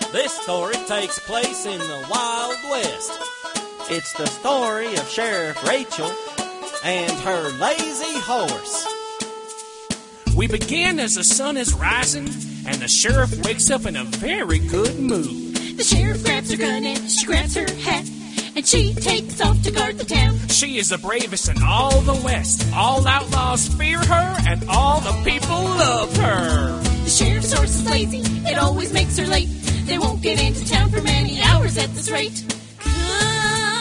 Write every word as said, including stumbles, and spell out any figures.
This story takes place in the Wild West. It's the story of Sheriff Rachel and her lazy horse. We begin as the sun is rising, and the sheriff wakes up in a very good mood. The sheriff grabs her gun and she grabs her hat, and she takes off to guard the town. She is the bravest in all the West. All outlaws fear her, and all the people love her. The sheriff's horse is lazy, it always makes her late. They won't get into town for many hours at this rate. Come